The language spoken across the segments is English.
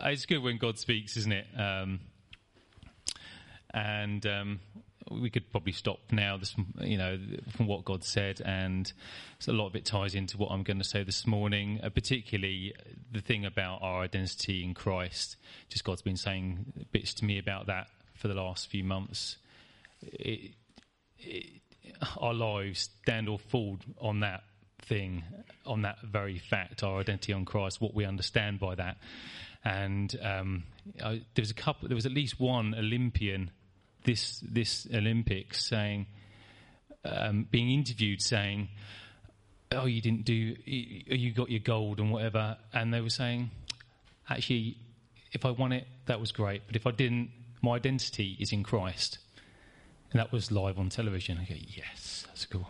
it's good when God speaks, isn't it? We could probably stop now, from what God said, and a lot of it ties into what I'm going to say this morning, particularly the thing about our identity in Christ. Just God's been saying bits to me about that for the last few months. Our lives stand or fall on that thing, on that very fact, our identity on Christ, what we understand by that. And there was at least one Olympian this Olympics saying, being interviewed saying, oh, you got your gold and whatever. And they were saying, actually, if I won it, that was great. But if I didn't, my identity is in Christ. And that was live on television. I go, yes, that's cool.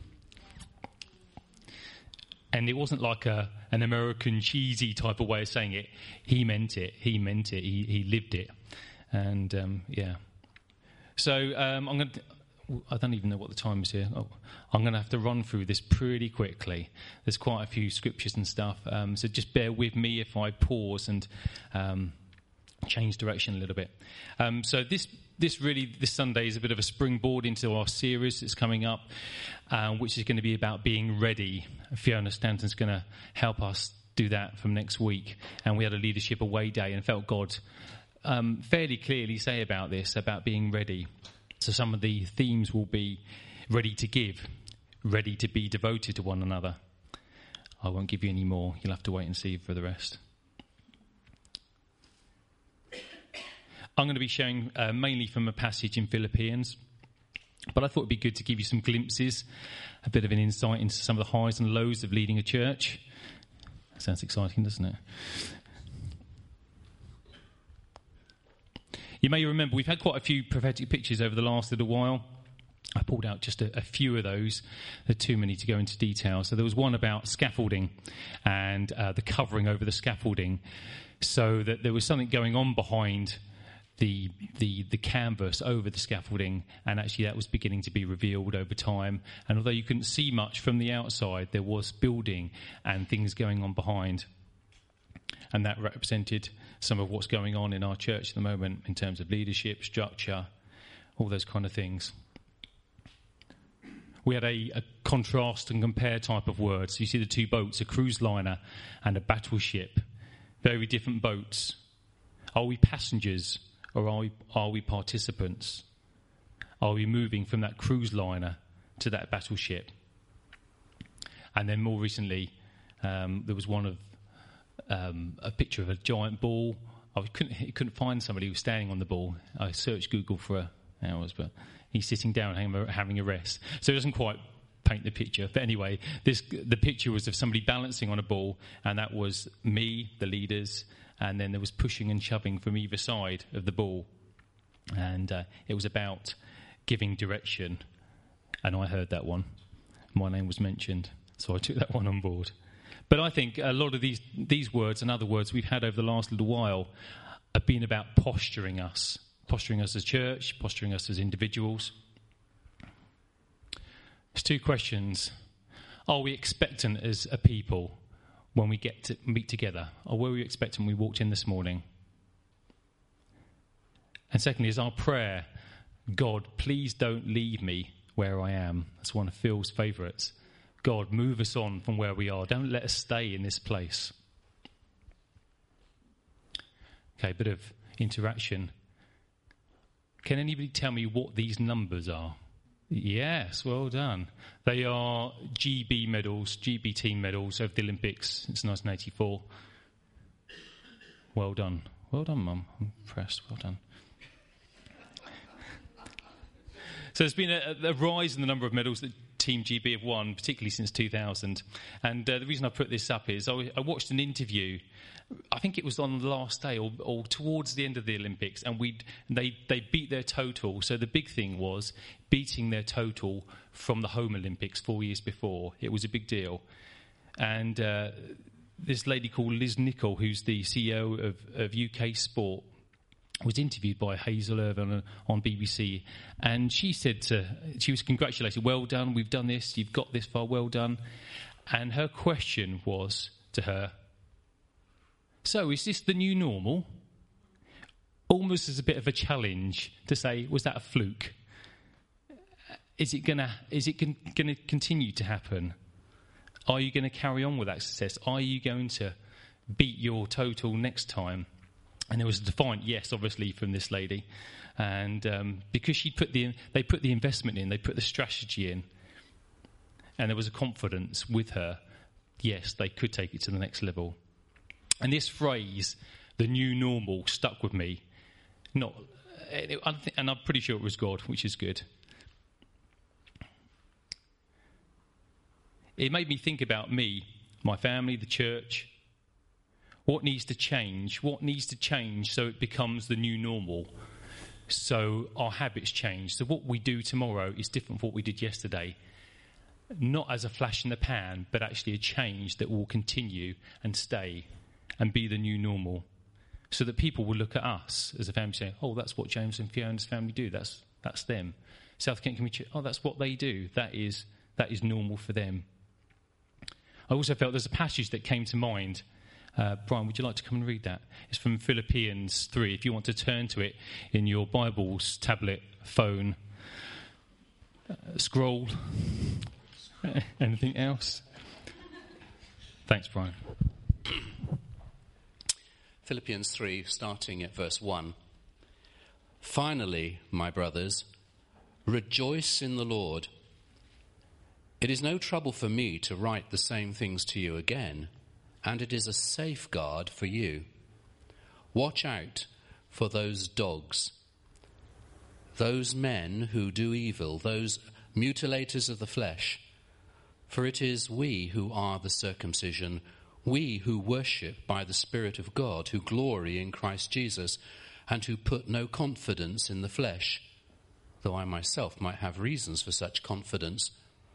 And it wasn't like an American cheesy type of way of saying it. He meant it. He lived it. And, yeah. So I don't even know what the time is here. I'm going to have to run through this pretty quickly. There's quite a few scriptures and stuff. So just bear with me if I pause and change direction a little bit. So this Sunday is a bit of a springboard into our series that's coming up, which is going to be about being ready. Fiona Stanton's going to help us do that from next week. And we had a leadership away day and felt God fairly clearly say about this, about being ready. So some of the themes will be ready to give, ready to be devoted to one another. I won't give you any more. You'll have to wait and see for the rest. I'm going to be sharing mainly from a passage in Philippians, but I thought it'd be good to give you some glimpses, a bit of an insight into some of the highs and lows of leading a church. That sounds exciting, doesn't it? You may remember we've had quite a few prophetic pictures over the last little while. I pulled out just a few of those. There are too many to go into detail. So there was one about scaffolding and the covering over the scaffolding, so that there was something going on behind the canvas over the scaffolding, and actually that was beginning to be revealed over time. And although you couldn't see much from the outside, there was building and things going on behind. And that represented some of what's going on in our church at the moment in terms of leadership, structure, all those kind of things. We had a contrast and compare type of word. So you see the two boats, a cruise liner and a battleship. Very different boats. Are we passengers or are we participants? Are we moving from that cruise liner to that battleship? And then more recently, there was one of a picture of a giant ball. I couldn't find somebody who was standing on the ball. I searched Google for hours, but he's sitting down having a rest. So it doesn't quite paint the picture. But anyway, the picture was of somebody balancing on a ball, and that was me, the leaders, and then there was pushing and shoving from either side of the ball. And it was about giving direction. And I heard that one. My name was mentioned, so I took that one on board. But I think a lot of these words and other words we've had over the last little while have been about posturing us as a church, posturing us as individuals. There's two questions. Are we expectant as a people when we get to meet together? Or were we expectant when we walked in this morning? And secondly, is our prayer, God, please don't leave me where I am. That's one of Phil's favourites. God, move us on from where we are. Don't let us stay in this place. Okay, a bit of interaction. Can anybody tell me what these numbers are? Yes, well done. They are GB medals, GB team medals of the Olympics since 1984. Well done. Well done, Mum. I'm impressed. Well done. So there's been a rise in the number of medals that Team GB have won, particularly since 2000. And the reason I put this up is I watched an interview, I think it was on the last day or towards the end of the Olympics, and they beat their total. So the big thing was beating their total from the home Olympics 4 years before. It was a big deal. And this lady called Liz Nichol, who's the CEO of UK Sport, was interviewed by Hazel Irvine on BBC, and she was congratulated, well done, we've done this, you've got this far, well done. And her question was to her, So is this the new normal? Almost as a bit of a challenge to say, was that a fluke? Is it gonna continue to happen? Are you going to carry on with that success? Are you going to beat your total next time? And there was a defiant yes, obviously, from this lady. And because they put the investment in, they put the strategy in, and there was a confidence with her, yes, they could take it to the next level. And this phrase, the new normal, stuck with me. And I'm pretty sure it was God, which is good. It made me think about me, my family, the church. What needs to change? What needs to change so it becomes the new normal? So our habits change. So what we do tomorrow is different from what we did yesterday. Not as a flash in the pan, but actually a change that will continue and stay and be the new normal. So that people will look at us as a family saying, oh, that's what James and Fiona's family do. That's them. South Kent Community Church, oh, that's what they do. That is normal for them. I also felt there's a passage that came to mind. Brian, would you like to come and read that? It's from Philippians 3. If you want to turn to it in your Bibles, tablet, phone, scroll, anything else? Thanks, Brian. Philippians 3, starting at verse 1. Finally, my brothers, rejoice in the Lord. It is no trouble for me to write the same things to you again, and it is a safeguard for you. Watch out for those dogs, those men who do evil, those mutilators of the flesh. For it is we who are the circumcision, we who worship by the Spirit of God, who glory in Christ Jesus, and who put no confidence in the flesh, though I myself might have reasons for such confidence.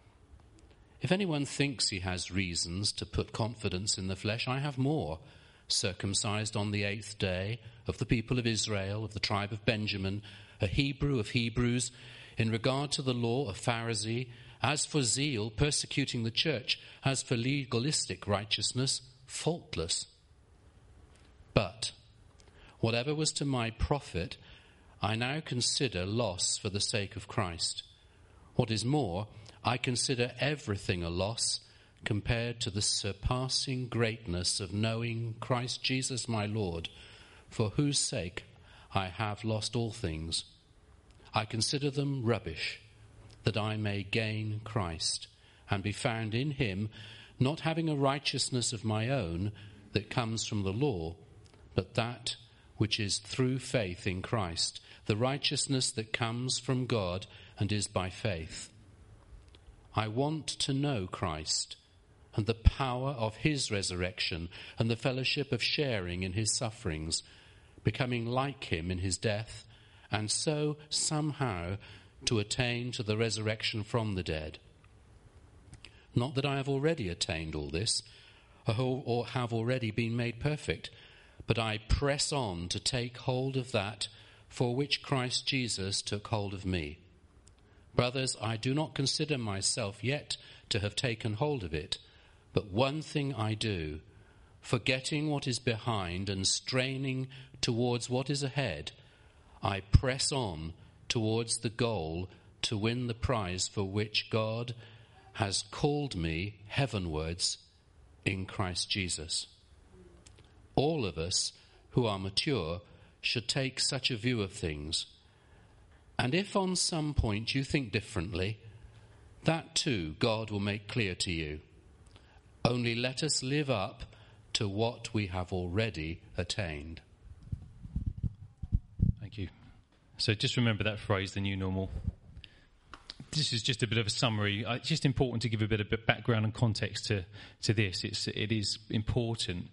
If anyone thinks he has reasons to put confidence in the flesh, I have more. Circumcised on the 8th day, of the people of Israel, of the tribe of Benjamin, a Hebrew of Hebrews, in regard to the law, a Pharisee, as for zeal, persecuting the church, as for legalistic righteousness, faultless. But whatever was to my profit, I now consider loss for the sake of Christ. What is more, I consider everything a loss compared to the surpassing greatness of knowing Christ Jesus my Lord, for whose sake I have lost all things. I consider them rubbish, that I may gain Christ and be found in him, not having a righteousness of my own that comes from the law, but that which is through faith in Christ, the righteousness that comes from God and is by faith. I want to know Christ and the power of his resurrection and the fellowship of sharing in his sufferings, becoming like him in his death, and so somehow to attain to the resurrection from the dead. Not that I have already attained all this, or have already been made perfect, but I press on to take hold of that for which Christ Jesus took hold of me. Brothers, I do not consider myself yet to have taken hold of it, but one thing I do, forgetting what is behind and straining towards what is ahead, I press on towards the goal to win the prize for which God has called me heavenwards in Christ Jesus. All of us who are mature should take such a view of things. And if on some point you think differently, that too God will make clear to you. Only let us live up to what we have already attained. Thank you. So just remember that phrase, the new normal. This is just a bit of a summary. It's just important to give a bit of background and context to this. It is important.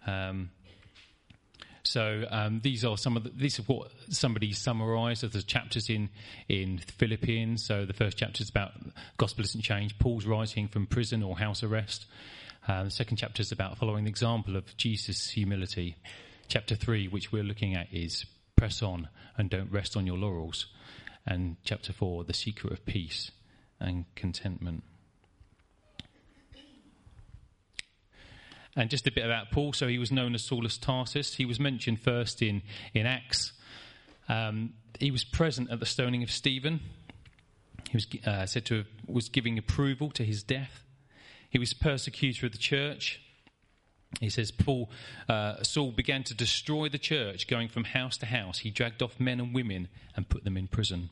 These are what somebody summarised of the chapters in Philippians. So the first chapter is about gospel isn't changed. Paul's writing from prison or house arrest. The second chapter is about following the example of Jesus' humility. Chapter 3, which we're looking at, is press on and don't rest on your laurels. And chapter 4, the secret of peace and contentment. And just a bit about Paul. So he was known as Saul of Tarsus. He was mentioned first in Acts. He was present at the stoning of Stephen. He was said to have was giving approval to his death. He was persecutor of the church. He says Saul began to destroy the church, going from house to house. He dragged off men and women and put them in prison.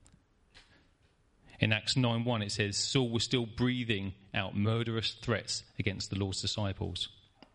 In Acts 9:1 it says Saul was still breathing out murderous threats against the Lord's disciples.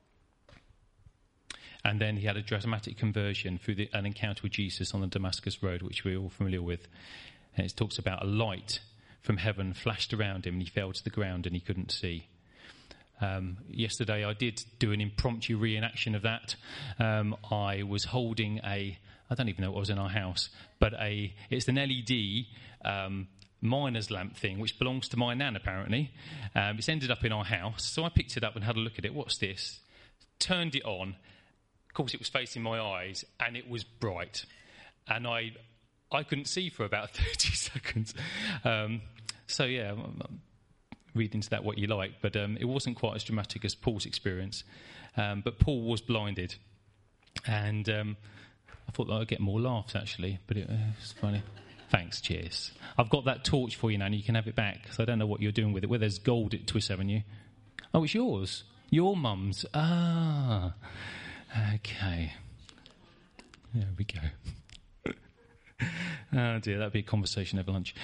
And then he had a dramatic conversion through an encounter with Jesus on the Damascus Road, which we're all familiar with. And it talks about a light from heaven flashed around him and he fell to the ground and he couldn't see. Yesterday I did do an impromptu reenaction of that. I was holding I don't even know what was in our house, but it's an LED miner's lamp thing, which belongs to my nan apparently. It's ended up in our house, so I picked it up and had a look at it. What's this? Turned it on. Of course it was facing my eyes and it was bright. And I couldn't see for about 30 seconds. So yeah, read into that what you like, but it wasn't quite as dramatic as Paul's experience. But Paul was blinded. And I thought that I'd get more laughs actually, but it was funny. Thanks, cheers. I've got that torch for you, Nan. You can have it back. So I don't know what you're doing with it. Well, there's gold at Twiss Avenue. Oh, it's yours. Your mum's. Ah, okay. There we go. Oh dear, that'd be a conversation over lunch.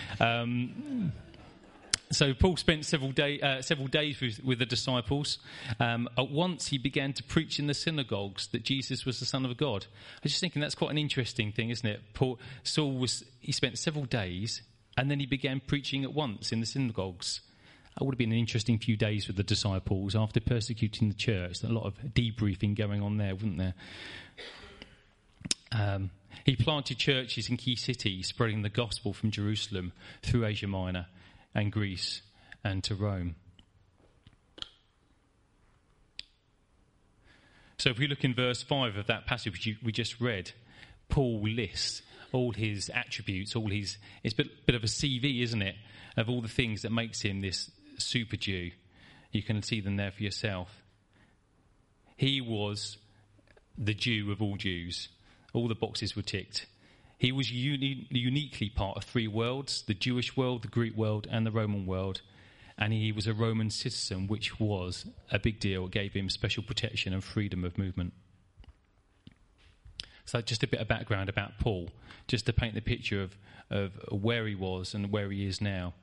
So Paul spent several days with the disciples. At once he began to preach in the synagogues that Jesus was the Son of God. I was just thinking that's quite an interesting thing, isn't it? Saul spent several days and then he began preaching at once in the synagogues. That would have been an interesting few days with the disciples after persecuting the church. A lot of debriefing going on there, wouldn't there? He planted churches in key cities, spreading the gospel from Jerusalem through Asia Minor and Greece and to Rome. So if we look in verse 5 of that passage we just read, Paul lists all his attributes, it's a bit of a CV, isn't it, of all the things that makes him this super Jew. You can see them there for yourself. He was the Jew of all Jews. All the boxes were ticked. He was uniquely part of three worlds, the Jewish world, the Greek world, and the Roman world. And he was a Roman citizen, which was a big deal. It gave him special protection and freedom of movement. So just a bit of background about Paul, just to paint the picture of where he was and where he is now.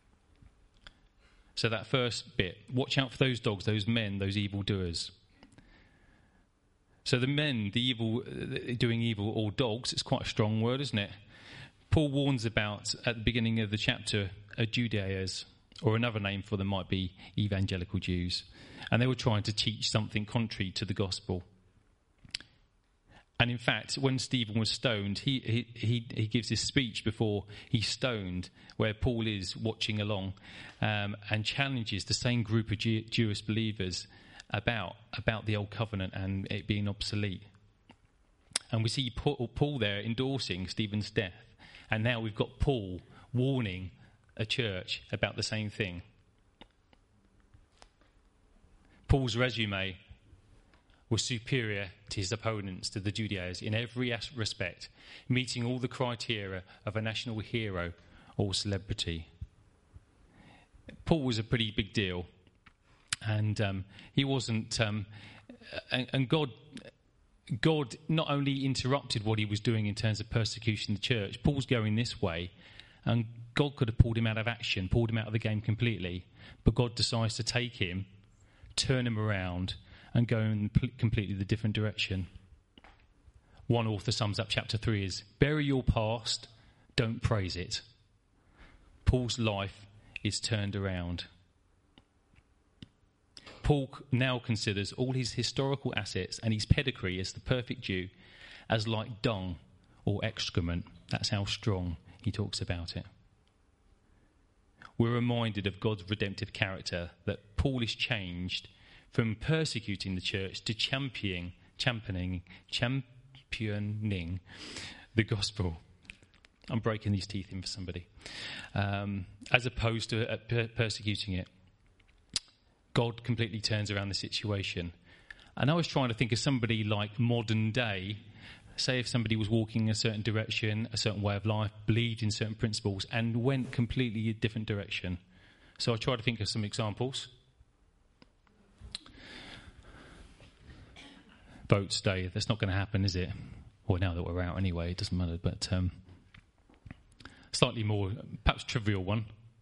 So that first bit, watch out for those dogs, those men, those evildoers. So the men, the evil, doing evil, or dogs, it's quite a strong word, isn't it? Paul warns about, at the beginning of the chapter, Judaizers, or another name for them might be evangelical Jews. And they were trying to teach something contrary to the gospel. And in fact, when Stephen was stoned, he gives this speech before he's stoned, where Paul is watching along and challenges the same group of Jewish believers about the old covenant and it being obsolete. And we see Paul there endorsing Stephen's death. And now we've got Paul warning a church about the same thing. Paul's resume was superior to his opponents, to the Judaizers, in every respect, meeting all the criteria of a national hero or celebrity. Paul was a pretty big deal. And he wasn't, and God not only interrupted what he was doing in terms of persecution of the church. Paul's going this way, and God could have pulled him out of action, pulled him out of the game completely. But God decides to take him, turn him around, and go in completely the different direction. One author sums up chapter 3 as, bury your past, don't praise it. Paul's life is turned around. Paul now considers all his historical assets and his pedigree as the perfect Jew as like dung or excrement. That's how strong he talks about it. We're reminded of God's redemptive character, that Paul is changed from persecuting the church to championing the gospel. I'm breaking these teeth in for somebody. As opposed to persecuting it. God completely turns around the situation. And I was trying to think of somebody like modern day. Say if somebody was walking in a certain direction, a certain way of life, believed in certain principles, and went completely a different direction. So I tried to think of some examples. Votes day, that's not going to happen, is it? Well, now that we're out anyway, it doesn't matter. But slightly more, perhaps trivial one.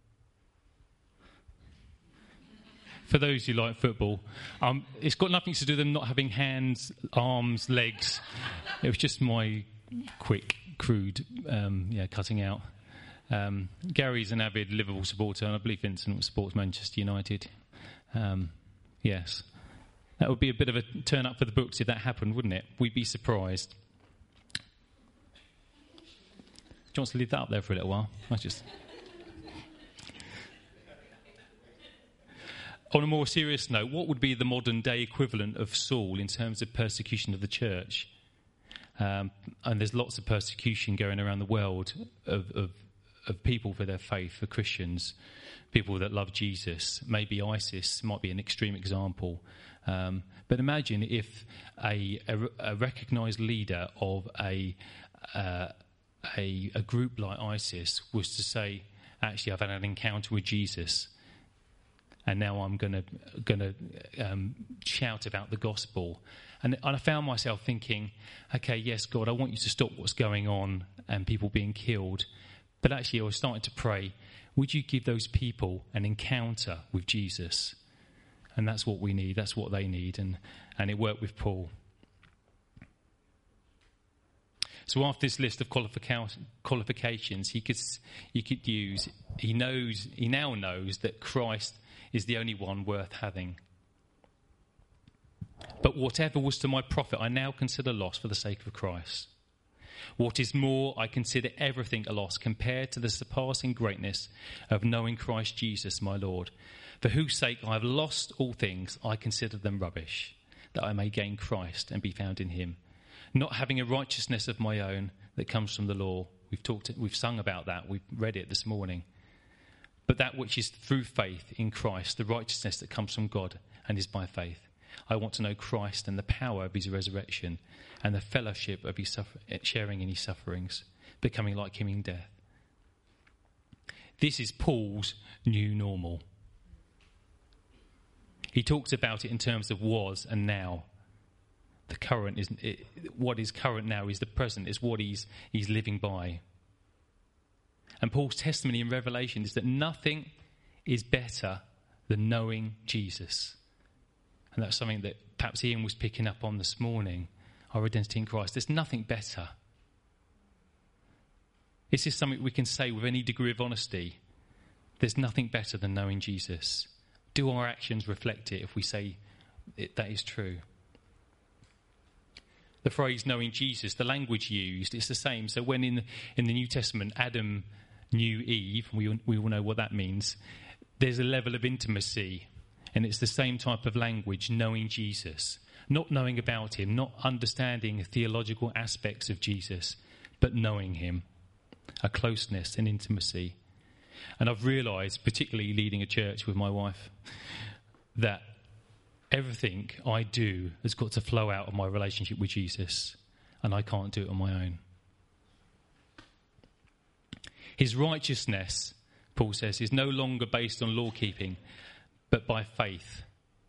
For those who like football, it's got nothing to do with them not having hands, arms, legs. It was just my quick, crude, cutting out. Gary's an avid Liverpool supporter, and I believe Vincent supports Manchester United. Yes. That would be a bit of a turn up for the books if that happened, wouldn't it? We'd be surprised. Do you want to leave that up there for a little while? On a more serious note, what would be the modern day equivalent of Saul in terms of persecution of the church? And there's lots of persecution going around the world of people for their faith, for Christians, people that love Jesus. Maybe ISIS might be an extreme example. But imagine if a recognised leader of a group like ISIS was to say, actually, I've had an encounter with Jesus, and now I'm going to shout about the gospel. And I found myself thinking, okay, yes, God, I want you to stop what's going on and people being killed. But actually, I was starting to pray, would you give those people an encounter with Jesus? And that's what we need. That's what they need. And it worked with Paul. So after this list of qualifications, he now knows that Christ is the only one worth having. But whatever was to my profit, I now consider loss for the sake of Christ. What is more, I consider everything a loss compared to the surpassing greatness of knowing Christ Jesus, my Lord, for whose sake I have lost all things. I consider them rubbish, that I may gain Christ and be found in him, not having a righteousness of my own that comes from the law. We've sung about that. We've read it this morning. But that which is through faith in Christ, the righteousness that comes from God and is by faith. I want to know Christ and the power of his resurrection and the fellowship of his sharing in his sufferings, becoming like him in death. This is Paul's new normal. He talks about it in terms of was and now. The current isn't it, what is current now is the present, is what he's living by. And Paul's testimony in Revelation is that nothing is better than knowing Jesus. And that's something that perhaps Ian was picking up on this morning, our identity in Christ. There's nothing better. This is something we can say with any degree of honesty. There's nothing better than knowing Jesus. Do our actions reflect it if we say that is true? The phrase knowing Jesus, the language used, it's the same. So when in the New Testament, Adam knew Eve, we all know what that means, there's a level of intimacy. And it's the same type of language, knowing Jesus. Not knowing about him, not understanding theological aspects of Jesus, but knowing him. A closeness and intimacy. And I've realised, particularly leading a church with my wife, that everything I do has got to flow out of my relationship with Jesus. And I can't do it on my own. His righteousness, Paul says, is no longer based on law keeping, but by faith.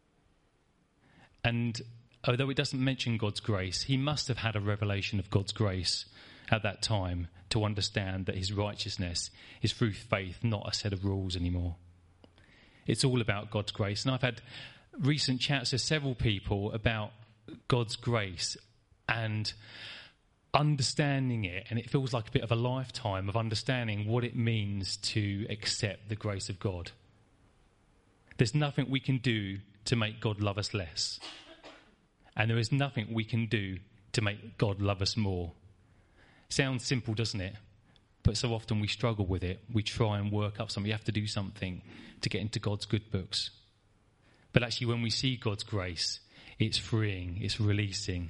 And although it doesn't mention God's grace, he must have had a revelation of God's grace at that time to understand that his righteousness is through faith, not a set of rules anymore. It's all about God's grace. And I've had recent chats with several people about God's grace and understanding it, and it feels like a bit of a lifetime of understanding what it means to accept the grace of God. There's nothing we can do to make God love us less. And there is nothing we can do to make God love us more. Sounds simple, doesn't it? But so often we struggle with it. We try and work up something. We have to do something to get into God's good books. But actually when we see God's grace, it's freeing, it's releasing.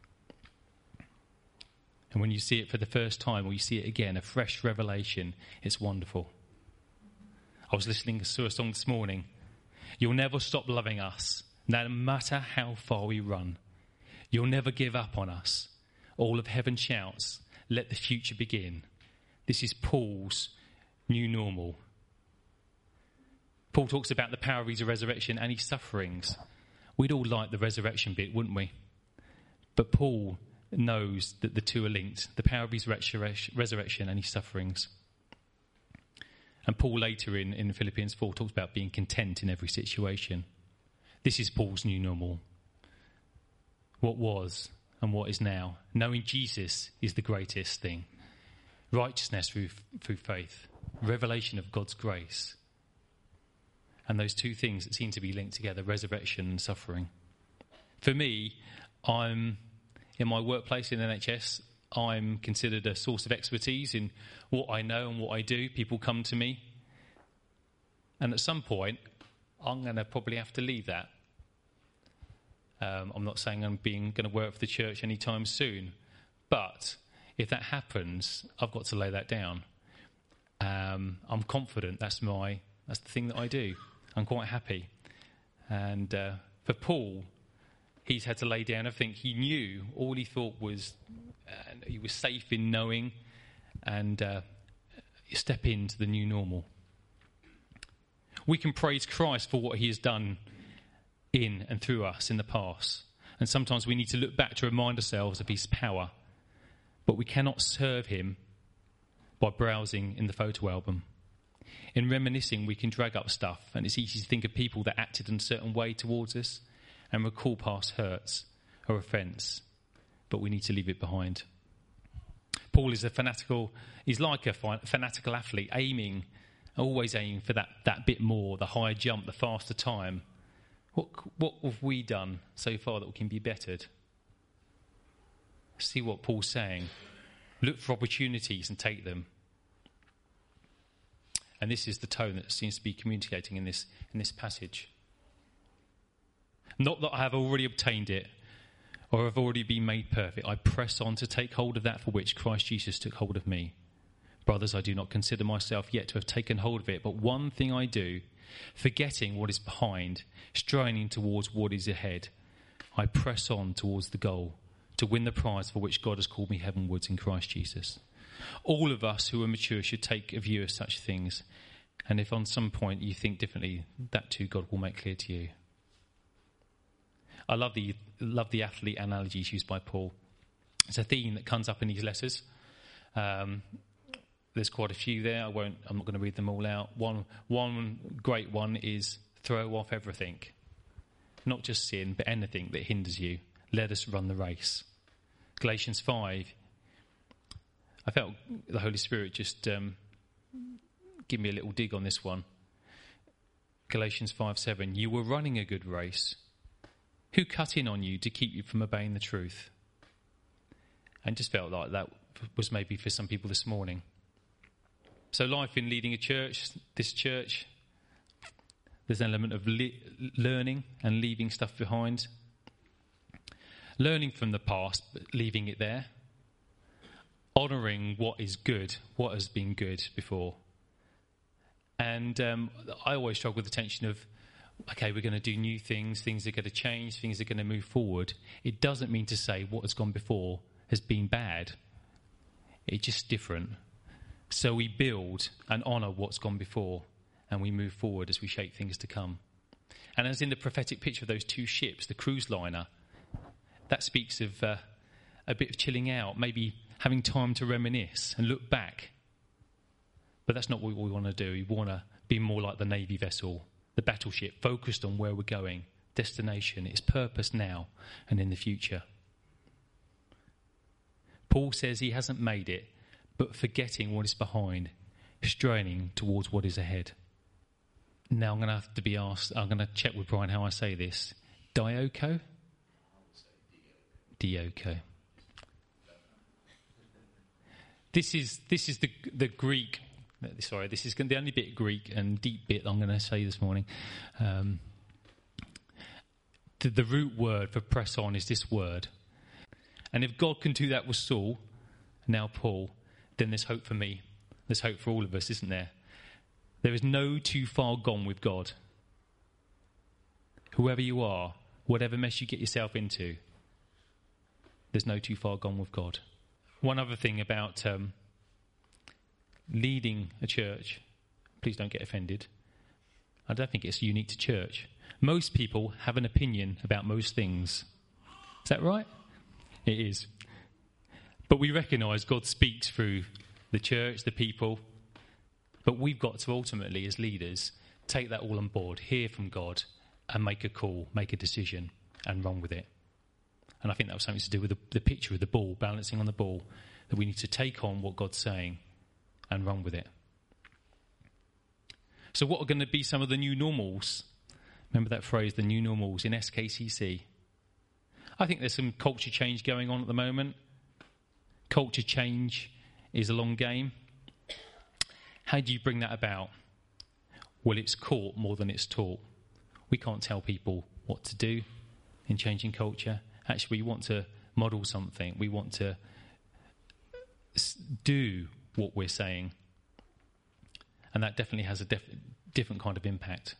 And when you see it for the first time or you see it again, a fresh revelation, it's wonderful. I was listening to a song this morning. You'll never stop loving us, no matter how far we run. You'll never give up on us. All of heaven shouts, let the future begin. This is Paul's new normal. Paul talks about the power of his resurrection and his sufferings. We'd all like the resurrection bit, wouldn't we? But Paul knows that the two are linked, the power of his resurrection and his sufferings. And Paul later in Philippians 4 talks about being content in every situation. This is Paul's new normal. What was and what is now. Knowing Jesus is the greatest thing. Righteousness through faith. Revelation of God's grace. And those two things that seem to be linked together, resurrection and suffering. For me, I'm in my workplace in NHS, I'm considered a source of expertise in what I know and what I do. People come to me. And at some point, I'm going to probably have to leave that. I'm not saying I'm going to work for the church anytime soon. But if that happens, I've got to lay that down. I'm confident that's the thing that I do. I'm quite happy. And for Paul, he's had to lay down everything he knew. All he thought was he was safe in knowing and step into the new normal. We can praise Christ for what he has done in and through us in the past. And sometimes we need to look back to remind ourselves of his power. But we cannot serve him by browsing in the photo album. In reminiscing, we can drag up stuff, and it's easy to think of people that acted in a certain way towards us and recall past hurts or offence, but we need to leave it behind. Paul is he's like a fanatical athlete, always aiming for that bit more, the higher jump, the faster time. What have we done so far that can be bettered? See what Paul's saying. Look for opportunities and take them. And this is the tone that seems to be communicating in this passage. Not that I have already obtained it or have already been made perfect. I press on to take hold of that for which Christ Jesus took hold of me. Brothers, I do not consider myself yet to have taken hold of it, but one thing I do, forgetting what is behind, straining towards what is ahead, I press on towards the goal, to win the prize for which God has called me heavenwards in Christ Jesus. All of us who are mature should take a view of such things. And if on some point you think differently, that too God will make clear to you. I love the athlete analogies used by Paul. It's a theme that comes up in these letters. There's quite a few there. I'm not going to read them all out. One great one is throw off everything. Not just sin, but anything that hinders you. Let us run the race. Galatians 5. I felt the Holy Spirit just give me a little dig on this one. Galatians 5:7. You were running a good race. Who cut in on you to keep you from obeying the truth? And just felt like that was maybe for some people this morning. So life in leading a church, this church, there's an element of learning and leaving stuff behind. Learning from the past, but leaving it there. Honouring what is good, what has been good before. And I always struggle with the tension of, okay, we're going to do new things are going to change, things are going to move forward. It doesn't mean to say what has gone before has been bad. It's just different. So we build and honour what's gone before, and we move forward as we shape things to come. And as in the prophetic picture of those two ships, the cruise liner, that speaks of a bit of chilling out, maybe having time to reminisce and look back. But that's not what we want to do. We want to be more like the Navy vessel, the battleship, focused on where we're going, destination, its purpose now and in the future. Paul says he hasn't made it, but forgetting what is behind, straining towards what is ahead. Now I'm going to have to be asked, I'm going to check with Brian how I say this. Dioko? Dioko. This is the Greek. Sorry, this is the only bit Greek and deep bit I'm going to say this morning. The root word for press on is this word. And if God can do that with Saul, now Paul, then there's hope for me. There's hope for all of us, isn't there? There is no too far gone with God. whoever you are, whatever mess you get yourself into, there's no too far gone with God. One other thing about leading a church, please don't get offended. I don't think it's unique to church. Most people have an opinion about most things. Is that right? It is. But we recognise God speaks through the church, the people. But we've got to ultimately, as leaders, take that all on board, hear from God, and make a call, make a decision, and run with it. And I think that was something to do with the picture of the ball, balancing on the ball, that we need to take on what God's saying and run with it. So what are going to be some of the new normals? Remember that phrase, the new normals in SKCC? I think there's some culture change going on at the moment. Culture change is a long game. How do you bring that about? Well, it's caught more than it's taught. We can't tell people what to do in changing culture. Actually, we want to model something. We want to do what we're saying. And that definitely has a different kind of impact.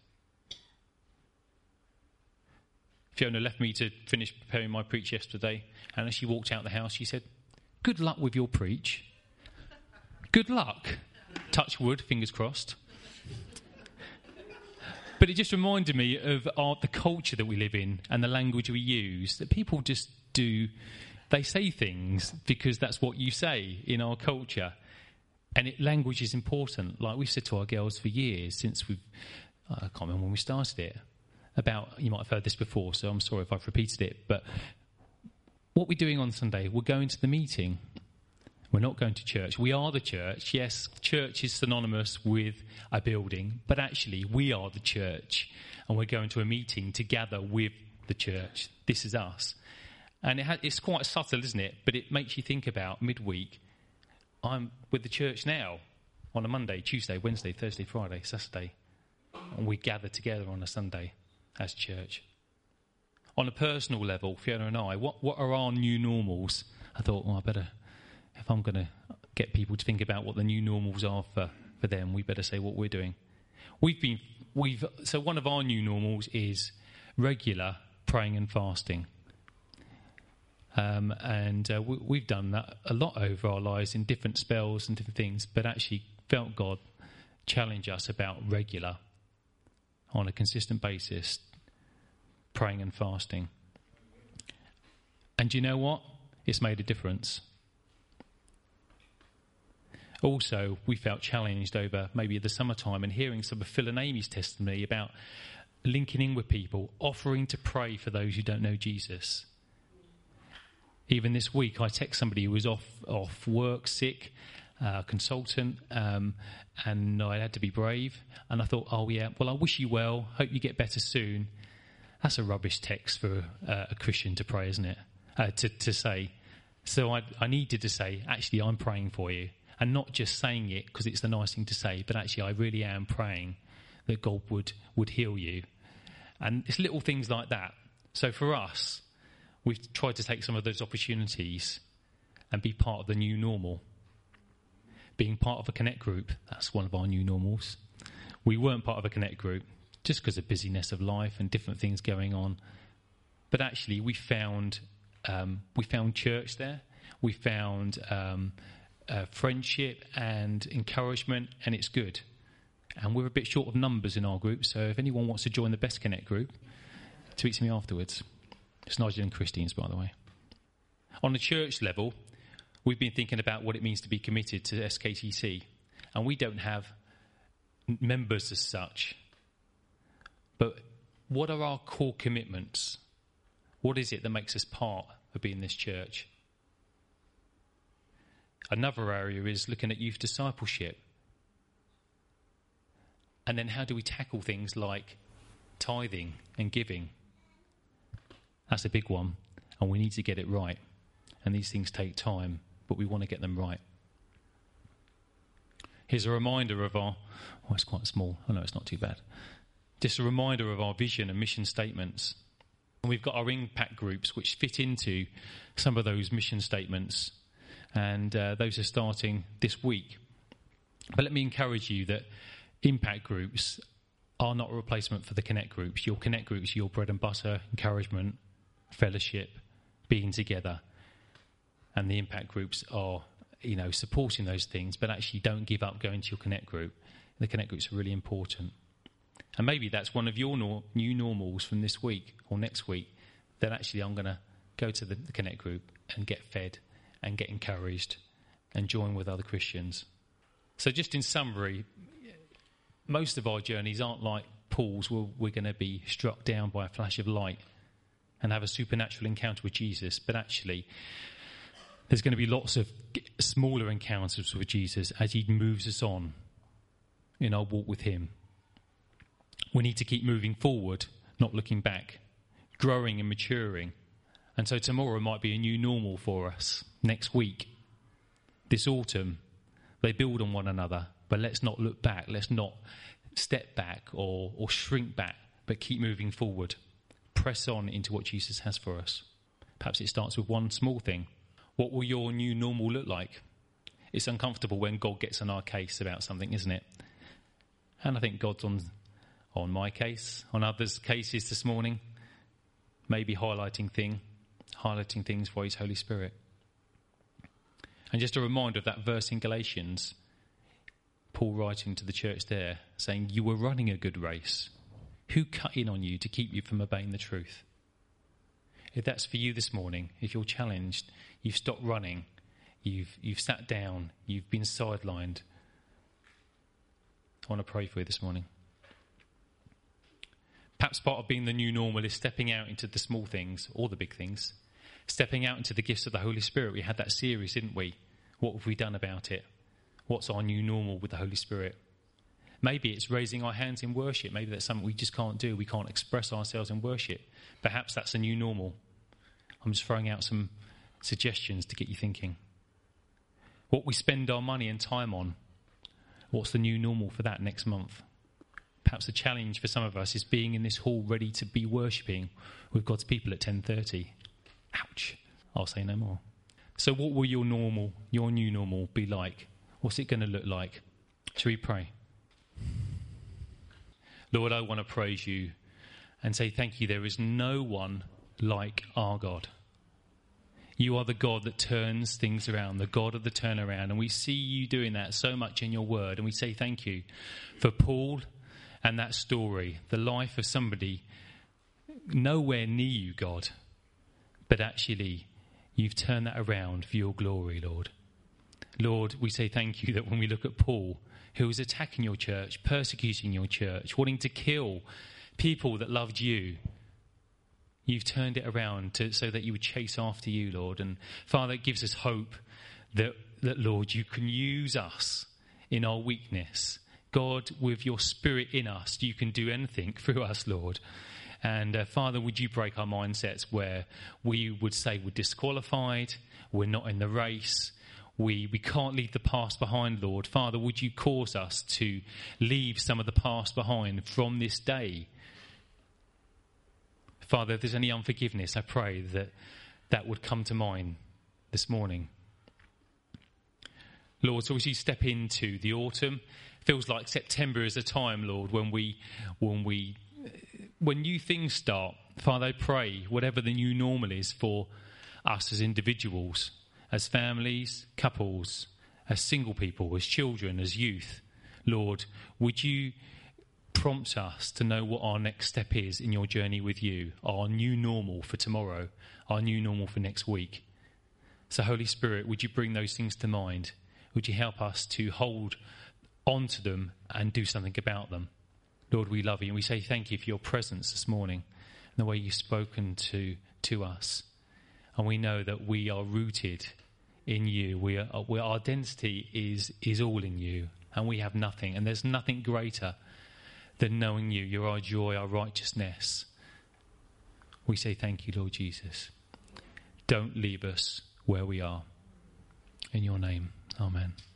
Fiona left me to finish preparing my preach yesterday, and as she walked out the house, she said, "Good luck with your preach." Good luck. Touch wood, fingers crossed. But it just reminded me of the culture that we live in and the language we use, that people just do, they say things because that's what you say in our culture. And language is important. Like we've said to our girls for years, since I can't remember when we started it, about, you might have heard this before, so I'm sorry if I've repeated it, but what we're doing on Sunday, we're going to the meeting. We're not going to church. We are the church. Yes, church is synonymous with a building, but actually we are the church, and we're going to a meeting to gather with the church. This is us. And it's quite subtle, isn't it? But it makes you think about midweek. I'm with the church now on a Monday, Tuesday, Wednesday, Thursday, Friday, Saturday. And we gather together on a Sunday as church. On a personal level, Fiona and I, what are our new normals? I thought, I better, if I'm going to get people to think about what the new normals are for them, we better say what we're doing. So one of our new normals is regular praying and fasting. We've done that a lot over our lives in different spells and different things, but actually felt God challenge us about regular, on a consistent basis, praying and fasting. And do you know what? It's made a difference. Also, we felt challenged over maybe the summertime and hearing some of Phil and Amy's testimony about linking in with people, offering to pray for those who don't know Jesus. Even this week, I text somebody who was off work, sick, consultant, and I had to be brave. And I thought, oh yeah, well, I wish you well. Hope you get better soon. That's a rubbish text for a Christian to pray, isn't it? To say. So I needed to say, actually, I'm praying for you. And not just saying it because it's the nice thing to say, but actually I really am praying that God would heal you. And it's little things like that. So for us, we've tried to take some of those opportunities and be part of the new normal. Being part of a Connect group, that's one of our new normals. We weren't part of a Connect group just because of busyness of life and different things going on. But actually we found church there. We found friendship and encouragement, and it's good. And we're a bit short of numbers in our group, so if anyone wants to join the Best Connect group, tweet to me afterwards. It's Nigel and Christine's, by the way. On a church level, we've been thinking about what it means to be committed to SKTC, and we don't have members as such. But what are our core commitments? What is it that makes us part of being this church? Another area is looking at youth discipleship. And then how do we tackle things like tithing and giving? That's a big one, and we need to get it right. And these things take time, but we want to get them right. Here's a reminder of it's quite small. I know it's not too bad. Just a reminder of our vision and mission statements. And we've got our impact groups, which fit into some of those mission statements. And those are starting this week. But let me encourage you that impact groups are not a replacement for the connect groups. Your connect groups are your bread and butter, encouragement, fellowship, being together. And the impact groups are, supporting those things, but actually don't give up going to your connect group. The connect groups are really important. And maybe that's one of your new normals from this week or next week, that actually I'm going to go to the connect group and get fed and get encouraged and join with other Christians. So just in summary, most of our journeys aren't like Paul's, where we're going to be struck down by a flash of light and have a supernatural encounter with Jesus, but actually there's going to be lots of smaller encounters with Jesus as he moves us on in our walk with him. We need to keep moving forward, not looking back, growing and maturing. And so tomorrow might be a new normal for us. Next week, this autumn, they build on one another, but let's not look back. Let's not step back or shrink back, but keep moving forward. Press on into what Jesus has for us. Perhaps it starts with one small thing. What will your new normal look like? It's uncomfortable when God gets on our case about something, isn't it? And I think God's on my case, on others' cases this morning, maybe highlighting things for his Holy Spirit. And just a reminder of that verse in Galatians, Paul writing to the church there, saying, you were running a good race. Who cut in on you to keep you from obeying the truth? If that's for you this morning, if you're challenged, you've stopped running, you've sat down, you've been sidelined, I want to pray for you this morning. Perhaps part of being the new normal is stepping out into the small things or the big things. Stepping out into the gifts of the Holy Spirit. We had that series, didn't we? What have we done about it? What's our new normal with the Holy Spirit? Maybe it's raising our hands in worship. Maybe that's something we just can't do. We can't express ourselves in worship. Perhaps that's a new normal. I'm just throwing out some suggestions to get you thinking. What we spend our money and time on. What's the new normal for that next month? Perhaps the challenge for some of us is being in this hall ready to be worshipping with God's people at 10:30. Ouch. I'll say no more. So what will your new normal be like? What's it going to look like? Shall we pray? Lord, I want to praise you and say thank you. There is no one like our God. You are the God that turns things around, the God of the turnaround. And we see you doing that so much in your word. And we say thank you for Paul and that story, the life of somebody nowhere near you, God. But actually, you've turned that around for your glory, Lord. Lord, we say thank you that when we look at Paul, who was attacking your church, persecuting your church, wanting to kill people that loved you, you've turned it around so that you would chase after you, Lord. And Father, it gives us hope that, Lord, you can use us in our weakness. God, with your Spirit in us, you can do anything through us, Lord. And Father, would you break our mindsets where we would say we're disqualified, we're not in the race, we can't leave the past behind, Lord. Father, would you cause us to leave some of the past behind from this day? Father, if there's any unforgiveness, I pray that would come to mind this morning. Lord, so as you step into the autumn, it feels like September is a time, Lord, when new things start. Father, I pray whatever the new normal is for us as individuals, as families, couples, as single people, as children, as youth, Lord, would you prompt us to know what our next step is in your journey with you, our new normal for tomorrow, our new normal for next week. So Holy Spirit, would you bring those things to mind? Would you help us to hold on to them and do something about them? Lord, we love you and we say thank you for your presence this morning and the way you've spoken to us. And we know that we are rooted in you. Our identity is all in you, and we have nothing. And there's nothing greater than knowing you. You're our joy, our righteousness. We say thank you, Lord Jesus. Don't leave us where we are. In your name, amen.